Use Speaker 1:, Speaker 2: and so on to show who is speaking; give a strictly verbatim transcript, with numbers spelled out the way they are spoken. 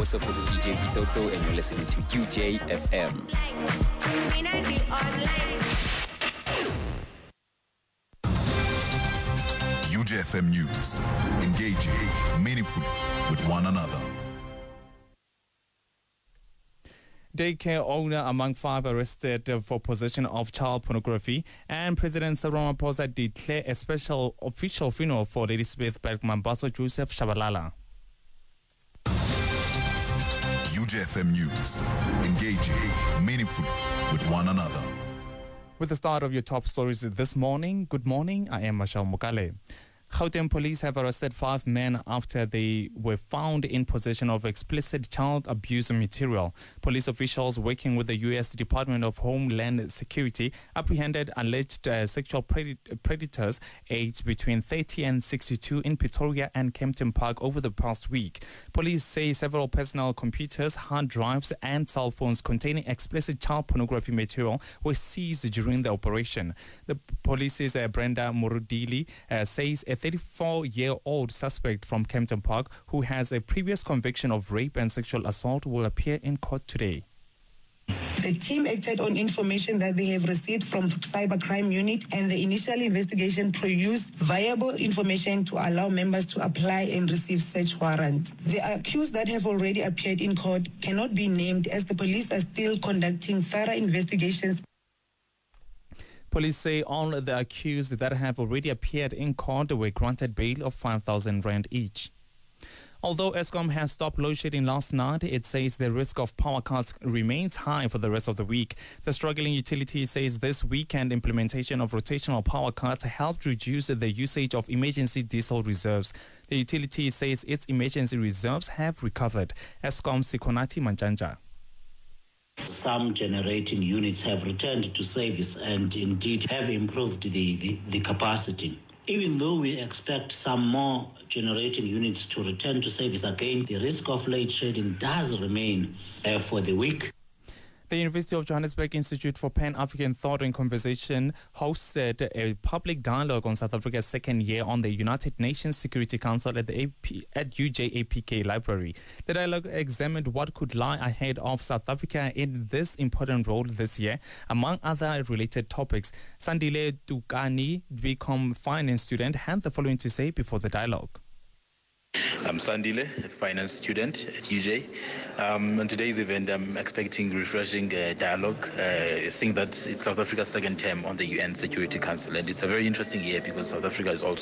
Speaker 1: What's up? This is D J Vitoto, and you're listening to U J F M.
Speaker 2: U J F M News. Engaging, meaningful with one another.
Speaker 3: Daycare owner among five arrested for possession of child pornography, and President Cyril Ramaphosa declared a special official funeral for Lady Smith Bergman Baso Joseph Shabalala.
Speaker 2: U J F M News. Engaging, meaningful with one another.
Speaker 3: With the start of your top stories this morning, good morning, I am Marshall Mokale. Gauteng police have arrested five men after they were found in possession of explicit child abuse material. Police officials working with the U S Department of Homeland Security apprehended alleged uh, sexual pred- predators aged between thirty and sixty-two in Pretoria and Kempton Park over the past week. Police say several personal computers, hard drives, and cell phones containing explicit child pornography material were seized during the operation. The police's uh, Brenda Murudili uh, says a thirty-four-year-old suspect from Kempton Park who has a previous conviction of rape and sexual assault will appear in court today.
Speaker 4: The team acted on information that they have received from Cybercrime Unit, and the initial investigation produced viable information to allow members to apply and receive search warrants. The accused that have already appeared in court cannot be named as the police are still conducting thorough investigations.
Speaker 3: Police say all the accused that have already appeared in court were granted bail of five thousand rand each. Although Eskom has stopped load shedding last night, it says the risk of power cuts remains high for the rest of the week. The struggling utility says this weekend implementation of rotational power cuts helped reduce the usage of emergency diesel reserves. The utility says its emergency reserves have recovered. Eskom Sikonati Manjanja.
Speaker 5: Some generating units have returned to service and indeed have improved the, the, the capacity. Even though we expect some more generating units to return to service again, the risk of load shedding does remain uh, for the week.
Speaker 3: The University of Johannesburg Institute for Pan-African Thought and Conversation hosted a public dialogue on South Africa's second year on the United Nations Security Council at the A P, at U J A P K Library. The dialogue examined what could lie ahead of South Africa in this important role this year, among other related topics. Sandile Tukani, BCom finance student, had the following to say before the dialogue.
Speaker 6: I'm Sandile, a finance student at U J. Um, on today's event, I'm expecting refreshing uh, dialogue, uh, seeing that it's South Africa's second term on the U N Security Council, and it's a very interesting year because South Africa is also